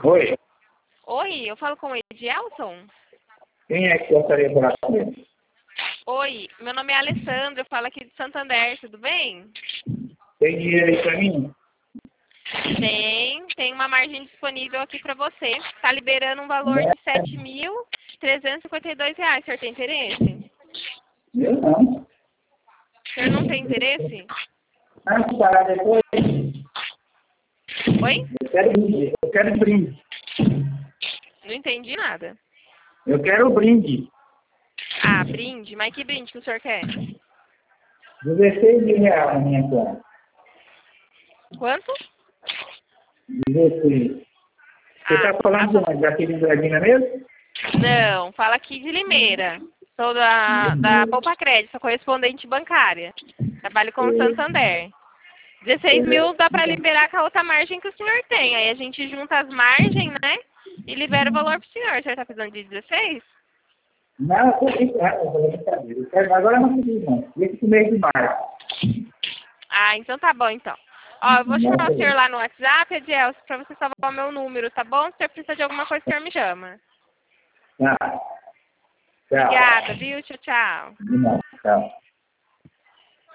Oi, Oi, eu falo com o Edielson? quem é que gostaria de falar com ele? Oi, meu nome é Alessandra, eu falo aqui de Santander, tudo bem? Tem dinheiro aí pra mim? Tem uma margem disponível aqui para você. Está liberando um valor Né? de R$ 7.352. O senhor tem interesse? Eu não. O senhor não tem interesse? Antes parar depois, Oi? eu quero brinde. Não entendi nada. Eu quero brinde. Ah, brinde? Mas que brinde que o senhor quer? 16 mil reais na minha conta. Quanto? 16. Você tá falando de onde? Daqui de Brasília mesmo? Não, fala aqui de Limeira. Sou da Poupa Crédito, sou correspondente bancária. Trabalho com o Santander. 16 mil dá para liberar com a outra margem que o senhor tem. Aí a gente junta as margens, né? E libera o valor pro senhor. O senhor tá precisando de 16? Não, eu tô brincando, eu tô brincadeira. Eu quero- Agora não pedi, não. Esse mês de março. Ah, então tá bom, então. Ó, eu vou chamar o senhor lá no WhatsApp, Edielson, pra você salvar o meu número, tá bom? Se o senhor precisa de alguma coisa, o senhor me chama. Tá. Tchau. Obrigada, viu? Tchau, tchau. De nada. Tchau.